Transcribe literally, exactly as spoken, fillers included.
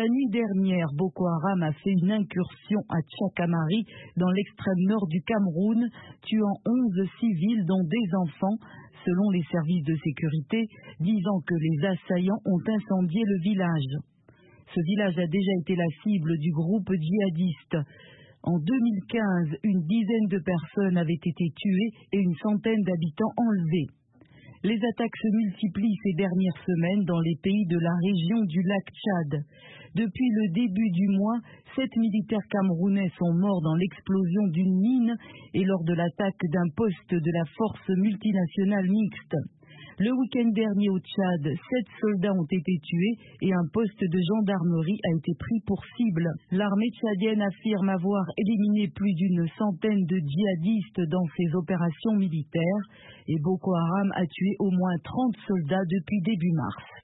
La nuit dernière, Boko Haram a fait une incursion à Tchakamari, dans l'extrême nord du Cameroun, tuant onze civils dont des enfants, selon les services de sécurité, disant que les assaillants ont incendié le village. Ce village a déjà été la cible du groupe djihadiste. En deux mille quinze, une dizaine de personnes avaient été tuées et une centaine d'habitants enlevés. Les attaques se multiplient ces dernières semaines dans les pays de la région du lac Tchad. Depuis le début du mois, sept militaires camerounais sont morts dans l'explosion d'une mine et lors de l'attaque d'un poste de la force multinationale mixte. Le week-end dernier au Tchad, sept soldats ont été tués et un poste de gendarmerie a été pris pour cible. L'armée tchadienne affirme avoir éliminé plus d'une centaine de djihadistes dans ses opérations militaires et Boko Haram a tué au moins trente soldats depuis début mars.